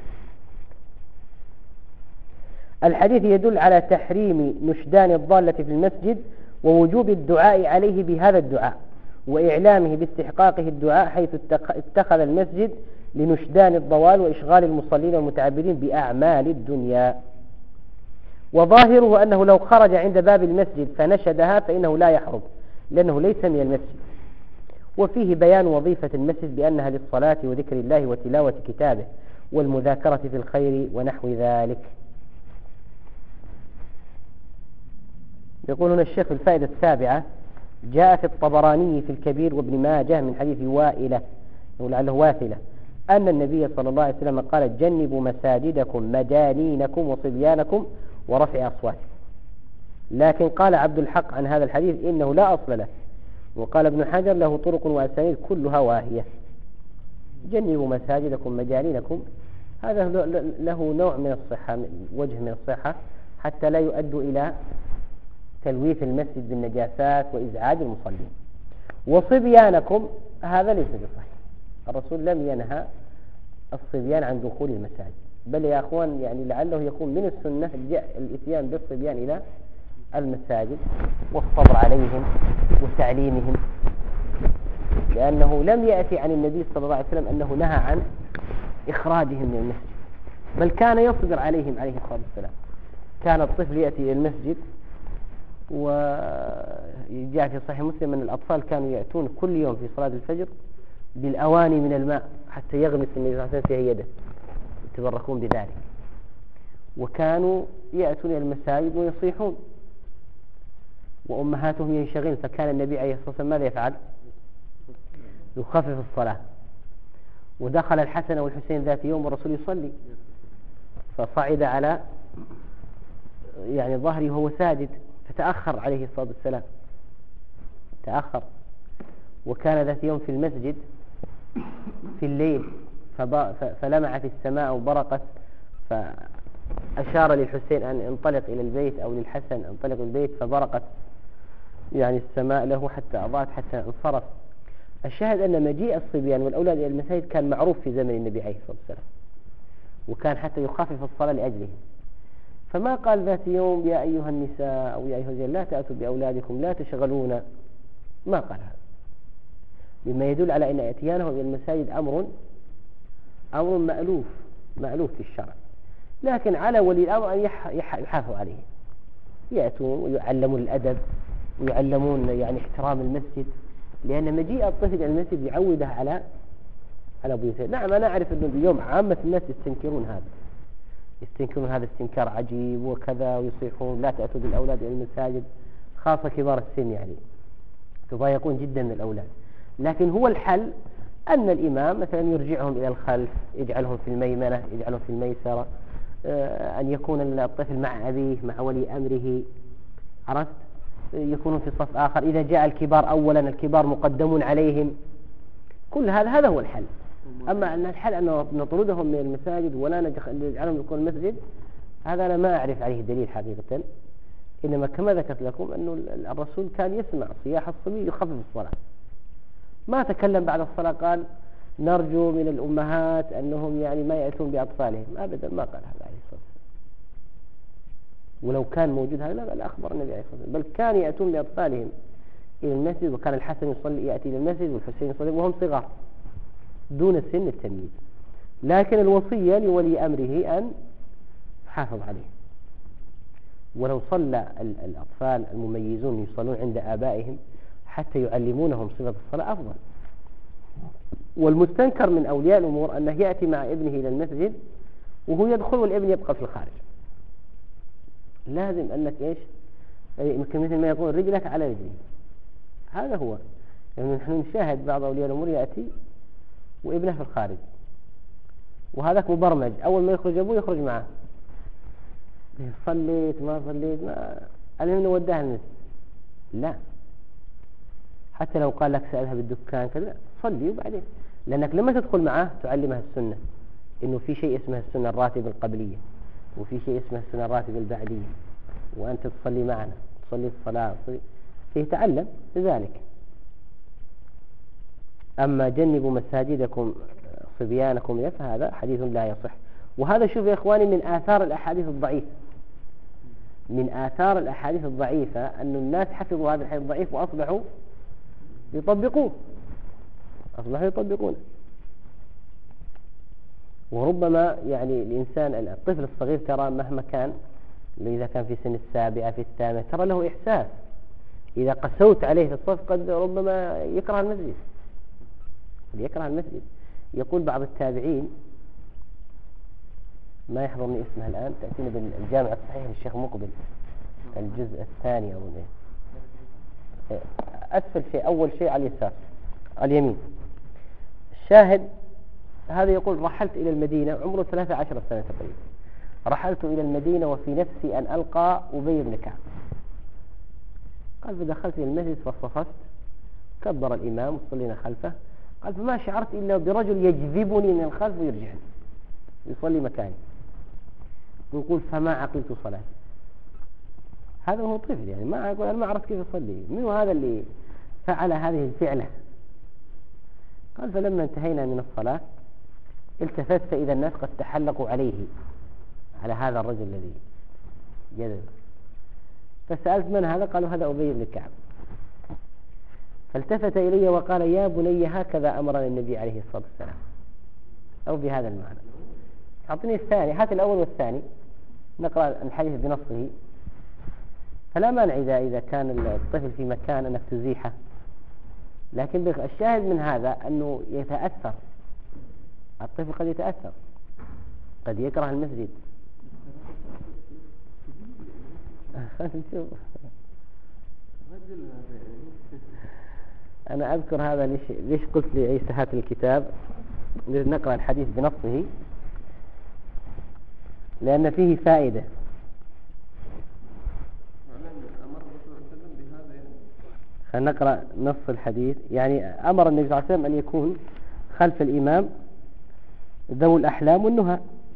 الحديث يدل على تحريم نشدان الضالة في المسجد، ووجوب الدعاء عليه بهذا الدعاء، وإعلامه باستحقاقه الدعاء، حيث اتخذ المسجد لنشدان الضوال وإشغال المصلين والمتعبدين بأعمال الدنيا. وظاهره أنه لو خرج عند باب المسجد فنشدها فإنه لا يحرم، لأنه ليس من المسجد. وفيه بيان وظيفة المسجد بأنها للصلاة وذكر الله وتلاوة كتابه والمذاكرة في الخير ونحو ذلك. يقول هنا الشيخ الفائدة السابعة: جاء في الطبراني في الكبير وابن ماجه من حديث وائلة ولعله واثلة أن النبي صلى الله عليه وسلم قال: جنبوا مساجدكم مجانينكم وصبيانكم ورفع أصواتكم. لكن قال عبد الحق عن هذا الحديث إنه لا أصل له، وقال ابن حجر له طرق وأسانيد كلها واهية. جنبوا مساجدكم مجانينكم، هذا له نوع من الصحة، وجه من الصحة، حتى لا يؤدوا إلى تلويث المسجد بالنجاسات وإزعاج المصلين. وصبيانكم هذا ليس بصحيح، الرسول لم ينهى الصبيان عن دخول المساجد، بل يا أخوان يعني لعله يكون من السنة الإتيان بالصبيان إلى المساجد والصبر عليهم وتعليمهم، لأنه لم يأتي عن النبي صلى الله عليه وسلم أنه نهى عن إخراجهم من المسجد، بل كان يصبر عليهم عليه الصلاة والسلام. كان الطفل يأتي إلى المسجد، وجاء في صحيح مسلم أن الأطفال كانوا يأتون كل يوم في صلاة الفجر بالأواني من الماء حتى يغمس النبي صلى الله عليه وسلم في يده، يتبركون بذلك. وكانوا يأتون إلى المساجد ويصيحون وأمهاتهم ينشغلن، فكان النبي عليه الصلاة والسلام ماذا يفعل؟ يخفف الصلاة. ودخل الحسن والحسين ذات يوم والرسول يصلي، فصعد على يعني ظهره وهو ساجد، فتأخر عليه الصلاة والسلام، تأخر. وكان ذات يوم في المسجد في الليل، فلمعت السماء وبرقت، فأشار للحسين أن انطلق إلى البيت، أو للحسن انطلق إلى البيت، فبرقت يعني السماء له حتى أضاءت حتى انصرف. الشاهد أن مجيء الصبيان والأولاد إلى المساجد كان معروف في زمن النبي عليه الصلاة والسلام، وكان حتى يخفف الصلاة لأجلهم. فما قال ذات يوم يا أيها النساء أو يا أيها الرجال لا تأتوا بأولادكم لا تشغلون، ما قال هذا، مما يدل على أن اتيانهم إلى المساجد أمر مألوف في الشرع، لكن على ولي الأمر أن يحافظوا عليه، يأتون ويعلمون الأدب ويعلمون يعني احترام المسجد، لأن مجيء الطفل إلى المسجد يعوده على بيوته. نعم أنا أعرف أن اليوم عامة الناس يستنكرون هذا استنكار عجيب وكذا، ويصيحون لا تأتوا بالأولاد إلى المساجد، خاصة كبار السن يعني تضايقون جدا من الأولاد. لكن هو الحل أن الإمام مثلا يرجعهم إلى الخلف، يجعلهم في الميمنة، يجعلهم في الميسرة، أن يكون الطفل مع أبيه مع ولي أمره، عرفت، يكونون في صف آخر. إذا جاء الكبار أولا الكبار مقدمون عليهم، كل هذا هو الحل. أما أن الحل أن نطردهم من المساجد ولا نجعلهم يكون المسجد، هذا أنا ما أعرف عليه دليل حقيقة. إنما كما ذكرت لكم أن الرسول كان يسمع صياح الصبي يخفف الصلاة، ما تكلم بعد الصلاة قال نرجو من الأمهات أنهم يعني ما يأتون بأطفالهم، أبدا ما قال هذا عليه الصلاة والسلام. ولو كان موجود هذا لا أخبر النبي عليه الصلاة والسلام، بل كان يأتون بأطفالهم إلى المسجد، وكان الحسن يأتي إلى المسجد والحسين يصلي وهم صغار دون سن التمييز. لكن الوصية لولي أمره أن يحافظ عليه. ولو صلى الأطفال المميزون يصلون عند آبائهم حتى يعلمونهم صفة الصلاة أفضل. والمستنكر من أولياء الأمور أنه يأتي مع ابنه إلى المسجد وهو يدخل والابن يبقى في الخارج. لازم أنك يمكن مثل ما يقول رجلك على رجلي. هذا هو. يعني نحن نشاهد بعض أولياء الأمور يأتي وابنه في الخارج، وهذاك مبرمج، أول ما يخرج أبوه يخرج معه، صليت ما صليت ما المهم وداه المسجد. لا، حتى لو قال لك سأذهب الدكان كذا صلي وبعدين، لأنك لما تدخل معه تعلمها السنة، إنه في شيء اسمه السنة الراتبة القبلية، وفي شيء اسمه السنة الراتبة البعدية، وأنت تصلي معنا، تصلي الصلاة، فيتعلم لذلك. أما جنبوا مساجدكم صبيانكم فهذا حديث لا يصح. وهذا شوف يا إخواني من آثار الأحاديث الضعيفة، من آثار الأحاديث الضعيفة أن الناس حفظوا هذا الحديث الضعيف وأصبحوا يطبقوه، أصبحوا يطبقونه. وربما يعني الإنسان الطفل الصغير ترى مهما كان، إذا كان في سن السابعة في الثامنة ترى له إحساس، إذا قسوت عليه في الصف قد ربما يكره المسجد، يكره المسجد. يقول بعض التابعين، ما يحضرني اسمه الآن، تأتينا بالجامع الصحيح للشيخ مقبل الجزء الثاني أو أسفل شيء، أول شيء على اليسار على اليمين. الشاهد هذا يقول رحلت إلى المدينة، عمره 13 سنة تقريبا، رحلت إلى المدينة وفي نفسي أن ألقى أبي بن كعب. قال فدخلت إلى المسجد فصففت، كبر الإمام وصلينا خلفه. قال فما شعرت إلا برجل يجذبني من الخلف ويرجعني يصلي مكاني، ويقول فما عقلت صلاتي. هذا هو طفل يعني ما أقول أنا ما عرفت كيف أصلي، من هذا اللي فعل هذه الفعلة؟ قال فلما انتهينا من الصلاة التفت فإذا الناس قد تحلقوا عليه، على هذا الرجل الذي جذب. فسألت من هذا؟ قالوا هذا أبي بن كعب. فالتفت إلي وقال يا بني هكذا أمرنا النبي عليه الصلاة والسلام، أو بهذا المعنى. أعطني الثاني، هات الأول والثاني نقرأ الحديث بنصه. فلا مانع إذا كان الطفل في مكان أنك تزيحه، لكن الشاهد من هذا أنه يتأثر، الطفل قد يتأثر، قد يكره المسجد. أنا أذكر هذا ليش قلت لي عيسى هات الكتاب نقرأ الحديث بنصه، لأن فيه فائدة. خلينا نقرأ نص الحديث. يعني أمر النبي صلى الله عليه وسلم أن يكون خلف الإمام ذو الأحلام والنهى.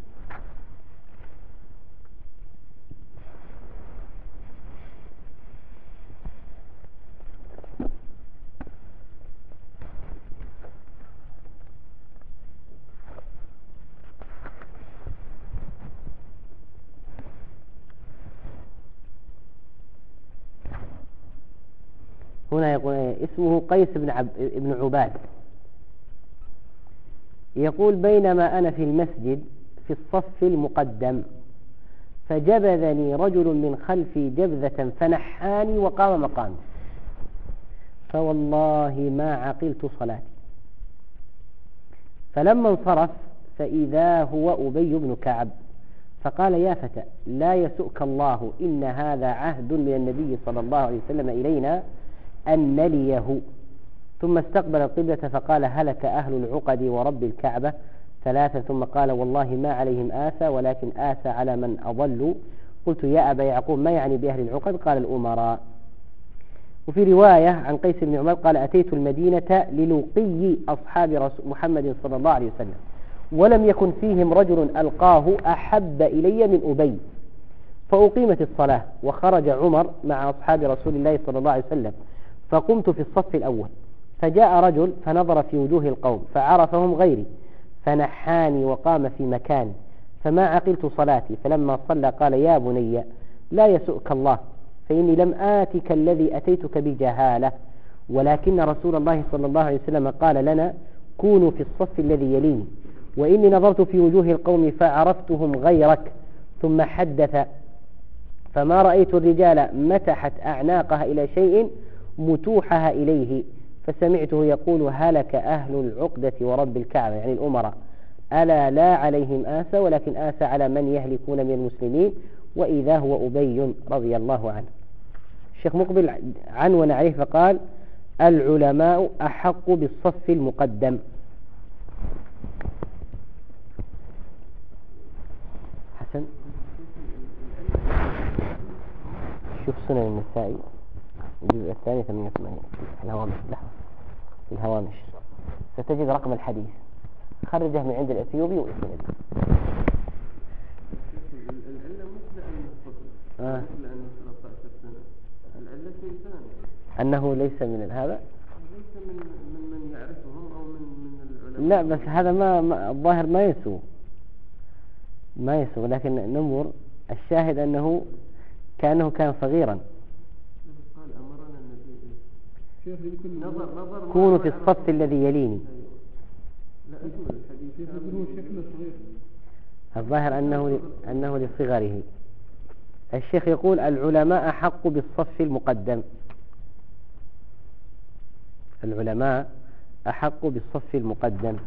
هنا يقول اسمه قيس بن عباد. يقول بينما أنا في المسجد في الصف المقدم فجبذني رجل من خلفي جبذة فنحاني وقام مقامي، فوالله ما عقلت صلاتي. فلما انصرف فإذا هو أبي بن كعب فقال يا فتى لا يسؤك الله، إن هذا عهد من النبي صلى الله عليه وسلم إلينا أن نليه. ثم استقبل القبلة فقال هلك أهل العقد ورب الكعبة ثلاثة، ثم قال والله ما عليهم آسى ولكن آسى على من أضلوا. قلت يا أبا يعقوب ما يعني بأهل العقد؟ قال الأمراء. وفي رواية عن قيس بن عمر قال أتيت المدينة للقي أصحاب محمد صلى الله عليه وسلم ولم يكن فيهم رجل ألقاه أحب إلي من أبي، فأقيمت الصلاة وخرج عمر مع أصحاب رسول الله صلى الله عليه وسلم، فقمت في الصف الأول، فجاء رجل فنظر في وجوه القوم فعرفهم غيري فنحاني وقام في مكاني، فما عقلت صلاتي. فلما صلى قال يا بني لا يسؤك الله، فإني لم آتك الذي أتيتك بجهالة، ولكن رسول الله صلى الله عليه وسلم قال لنا كونوا في الصف الذي يليني، وإني نظرت في وجوه القوم فعرفتهم غيرك. ثم حدث فما رأيت الرجال متحت أعناقها إلى شيء متوحها إليه، فسمعته يقول هلك أهل العقدة ورب الكعبة، يعني الأمراء، ألا لا عليهم آسى ولكن آسى على من يهلكون من المسلمين، وإذا هو أبي رضي الله عنه. الشيخ مقبل عنون عليه فقال العلماء أحق بالصف المقدم. حسن شوف سنن النسائي الجزء الثاني 88 الهوامش، لحظة في الهوامش ستجد رقم الحديث، خرجه من عند الأثيوبي وإسناده. العلة مش لأنه فضل، مش لأنه 13 سنة، العلة شيء ثاني، أنه ليس من هذا، ليس من يعرفهم أو من العلماء. لا بس هذا ما الظاهر ما يسوء، لكن ننظر الشاهد أنه كأنه كان صغيرا. قال أمرنا النبي نظر كونوا في الصف الذي يليني. لا أكمل الحديث هو شكله صغير، الظاهر أنه لصغره. الشيخ يقول العلماء أحق بالصف المقدم، العلماء أحق بالصف المقدم.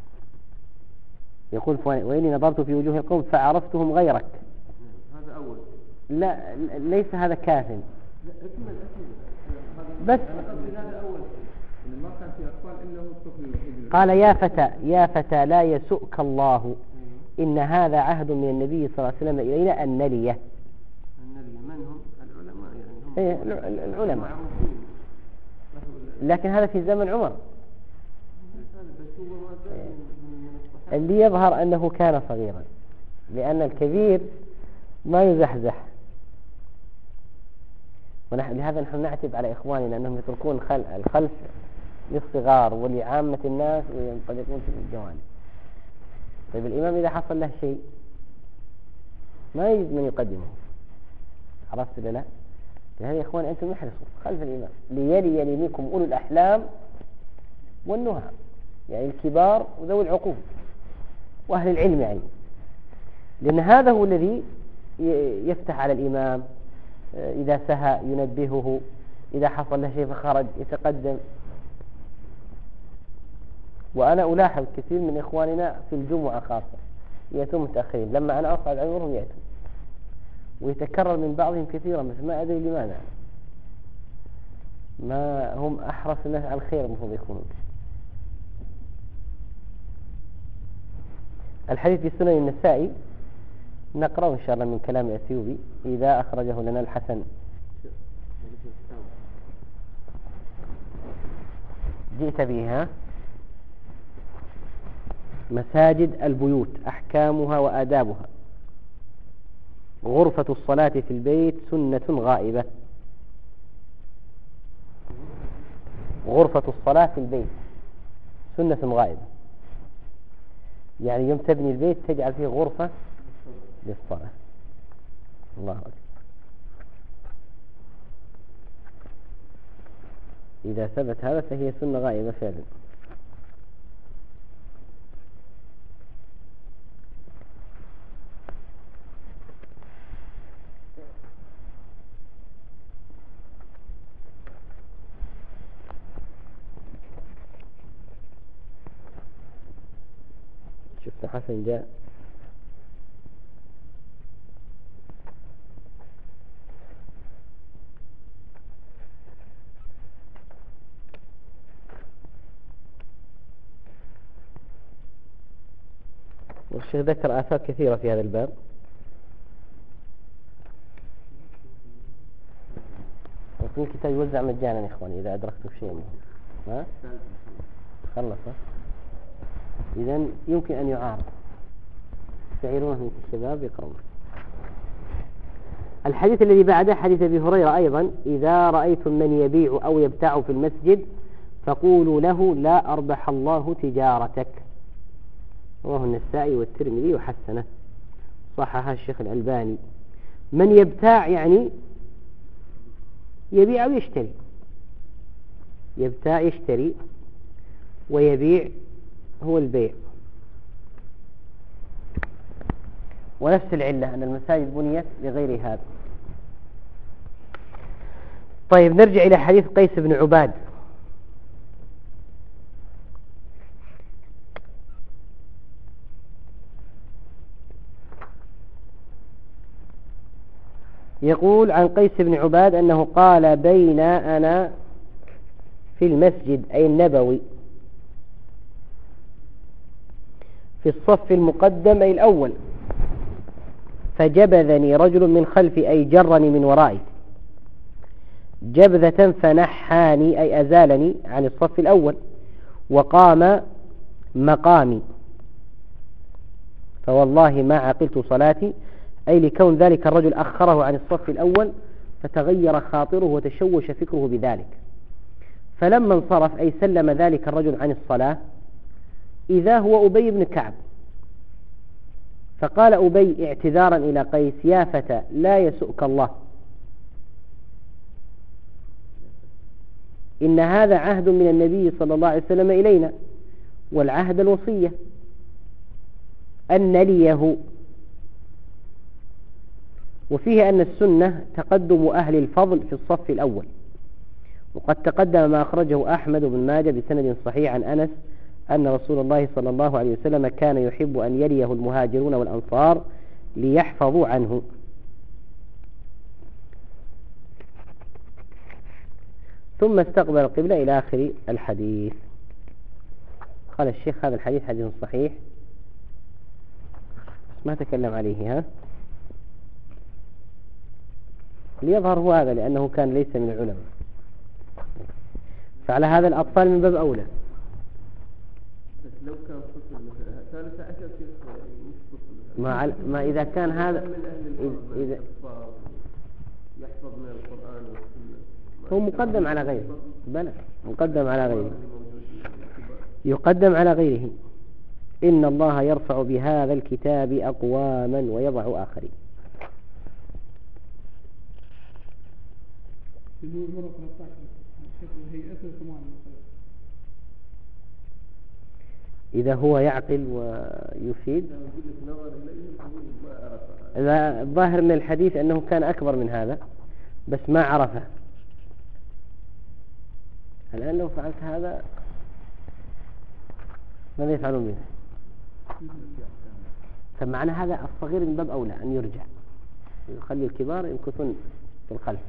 يقول وإني نظرت في وجوه القوم فعرفتهم غيرك. هذا أول. لا ليس هذا كاف. لا أكمل بس هذا أول إن ما كان في أطفال إلا هو الطفل الوحيد. قال يا فتى لا يسؤك الله إن هذا عهد من النبي صلى الله عليه وسلم إلينا أن نليه. من هم العلماء يعني هم العلماء، لكن هذا في زمن عمر. اللي يظهر أنه كان صغيرا، لأن الكبير ما يزحزح. لهذا نحن نعتب على إخواننا أنهم يتركون الخلف للصغار ولعامة الناس وينطلقون في الجوانب. طيب الإمام إذا حصل له شيء ما يجد من يقدمه، عرفت ولا لا؟ لهذا يا إخوان أنتم احرصوا خلف الإمام ليلي منكم أولو الأحلام والنهى، يعني الكبار وذوي العقول وأهل العلم، يعني لأن هذا هو الذي يفتح على الإمام، إذا سهى ينبهه، إذا حصل له شيء فخرج يتقدم. وأنا ألاحظ كثير من إخواننا في الجمعة خاصة يأتون متأخرين، لما أنا أصعد عمرهم يأتون، ويتكرر من بعضهم كثيرا بس ما أدري لماذا. ما هم أحرص الناس على الخير المفروض يكونون. الحديث في سنن النسائي نقرأه إن شاء الله من كلام الأثيوبي إذا أخرجه لنا الحسن. جئت بها مساجد البيوت أحكامها وآدابها. غرفة الصلاة في البيت سنة غائبة. غرفة الصلاة في البيت سنة غائبة، يعني يوم تبني البيت تجعل فيه غرفة للصلاة. الله أكبر. إذا ثبت هذا فهي سنة غائبة فعلا. شفت حسن جاء والشيخ ذكر آثار كثيرة في هذا الباب. وفي كتاب يوزع مجانا يا إخواني إذا أدركتوا شيء منه. ها؟ خلص. إذن يمكن أن يعارض، تعيرونه من الشباب يقرون. الحديث الذي بعده حديث أبي هريرة أيضا: إذا رأيتم من يبيع أو يبتاع في المسجد فقولوا له لا أربح الله تجارتك. رواه النسائي والترمذي وحسنه، صححه الشيخ الألباني. من يبتاع يعني يبيع أو يشتري، يبتاع يشتري، ويبيع هو البيع. ونفس العلة أن المساجد بنيت لغير هذا. طيب نرجع إلى حديث قيس بن عباد. يقول عن قيس بن عباد أنه قال بين أنا في المسجد أي النبوي في الصف المقدم أي الأول فجبذني رجل من خلفي أي جرني من ورائي جبذة فنحاني أي أزالني عن الصف الأول وقام مقامي فوالله ما عقلت صلاتي أي لكون ذلك الرجل أخره عن الصف الأول فتغير خاطره وتشوش فكره بذلك فلما انصرف أي سلم ذلك الرجل عن الصلاة إذا هو أبي بن كعب فقال أبي اعتذارا إلى قيس يا فتى لا يسؤك الله إن هذا عهد من النبي صلى الله عليه وسلم إلينا والعهد الوصية أن نليه وفيه أن السنة تقدم أهل الفضل في الصف الأول وقد تقدم ما أخرجه أحمد بن ماجه بسند صحيح عن أنس أن رسول الله صلى الله عليه وسلم كان يحب أن يليه المهاجرون والأنصار ليحفظوا عنه. ثم استقبل القبلة إلى آخر الحديث. قال الشيخ هذا الحديث حديث صحيح بس ما تكلم عليه ليظهر هو هذا لأنه كان ليس من العلماء فعلى هذا الأطفال من باب أولى. لو كان ثالث عشر ما إذا كان هذا إذا يحفظ من القرآن والسنة هو مقدم على غيره بلى مقدم على غيره يقدم على غيره إن الله يرفع بهذا الكتاب أقواما ويضع آخرين. إذا هو يعقل ويفيد الظاهر من الحديث أنه كان أكبر من هذا بس ما عرفه. الآن لو فعلت هذا ماذا يفعلون به؟ فمعنى هذا الصغير من باب أولى أن يرجع يخلي الكبار يمكثون في الخلف.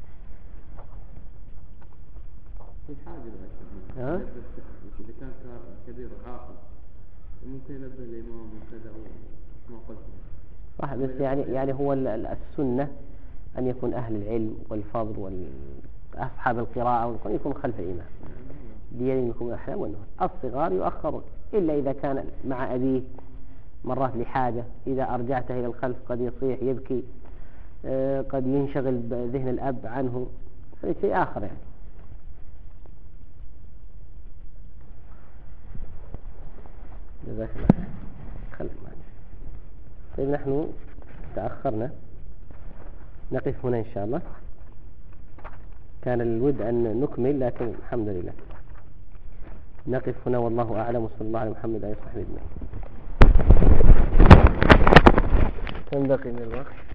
في حاجة إذا كان كبير عاقل ممكن ينبه الإمام وكذا وما قلت صح بس يعني هو السنة أن يكون أهل العلم والفضل وأصحاب القراءة يكون خلف الإمام بيمينكم الأحلام والنهر. الصغار يؤخرون إلا إذا كان مع أبيه مرات لحاجة إذا أرجعته إلى الخلف قد يصيح يبكي قد ينشغل ذهن الأب عنه شيء آخر يعني. جزاك الله خير. طيب نحن تأخرنا نقف هنا إن شاء الله. كان الود أن نكمل لكن الحمد لله نقف هنا والله أعلم وصلى الله على محمد وآله وصحبه أجمعين. كم بقي من الوقت؟